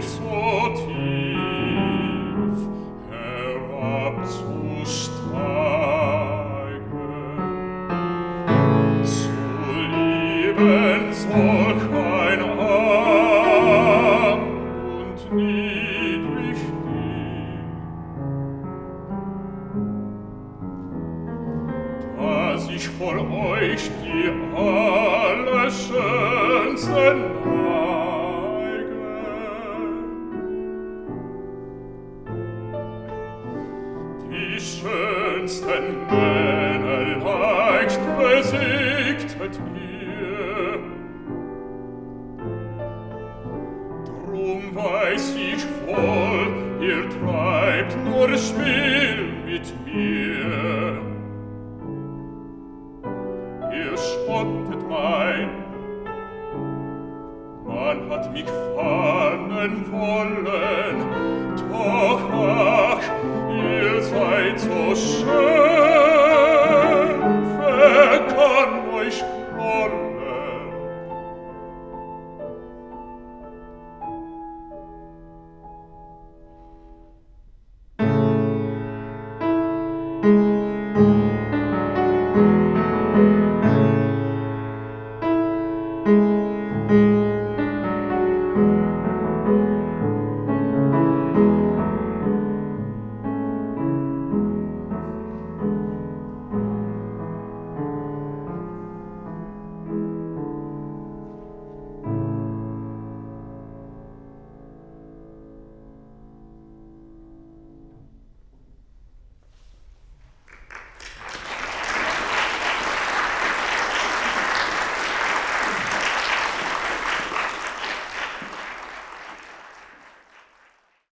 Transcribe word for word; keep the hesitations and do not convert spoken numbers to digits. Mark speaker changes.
Speaker 1: euch so tief herabzusteigen. Zu lieben solch ein arm und niedrig Ding, da sich vor euch die Allerschönsten neigen, die schönsten Männer leicht besiegtet ihr. Drum weiß ich wohl, ihr treibt nur Spiel mit mir. Ihr spottet mein, man hat mich fangen wollen, doch ach, ihr seid so schön.